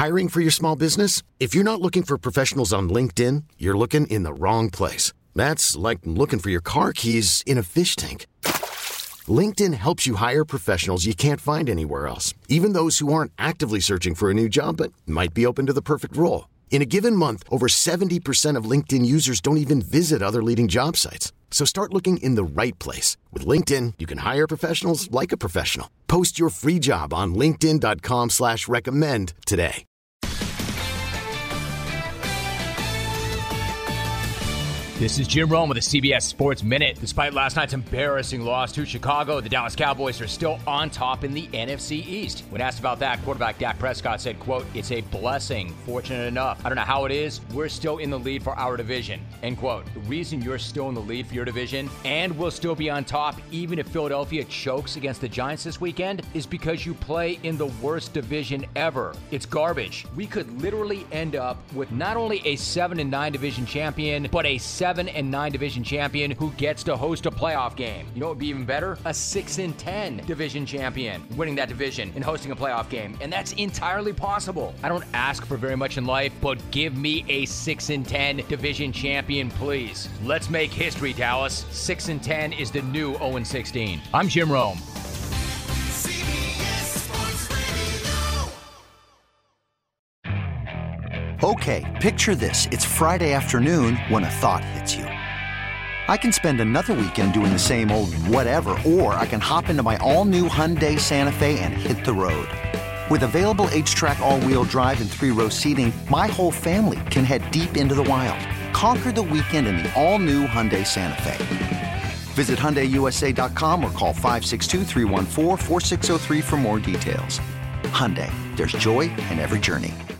Hiring for your small business? If you're not looking for professionals on LinkedIn, you're looking in the wrong place. That's like looking for your car keys in a fish tank. LinkedIn helps you hire professionals you can't find anywhere else, even those who aren't actively searching for a new job but might be open to the perfect role. In a given month, over 70% of LinkedIn users don't even visit other leading job sites. So start looking in the right place. With LinkedIn, you can hire professionals like a professional. Post your free job on linkedin.com/recommend today. This is Jim Rome with the CBS Sports Minute. Despite last night's embarrassing loss to Chicago, the Dallas Cowboys are still on top in the NFC East. When asked about that, quarterback Dak Prescott said, quote, "It's a blessing, fortunate enough. I don't know how it is. We're still in the lead for our division," end quote. The reason you're still in the lead for your division and will still be on top even if Philadelphia chokes against the Giants this weekend is because you play in the worst division ever. It's garbage. We could literally end up with not only a 7-9 division champion, but a 7-9 division champion who gets to host a playoff game. You know what would be even better? A 6-10 division champion winning that division and hosting a playoff game. And that's entirely possible. I don't ask for very much in life, but give me a 6-10 division champion, please. Let's make history, Dallas. 6-10 is the new 0-16. I'm Jim Rome. Okay, picture this. It's Friday afternoon when a thought hits you. I can spend another weekend doing the same old whatever, or I can hop into my all-new Hyundai Santa Fe and hit the road. With available H-Track all-wheel drive and 3-row seating, my whole family can head deep into the wild. Conquer the weekend in the all-new Hyundai Santa Fe. Visit HyundaiUSA.com or call 562-314-4603 for more details. Hyundai, there's joy in every journey.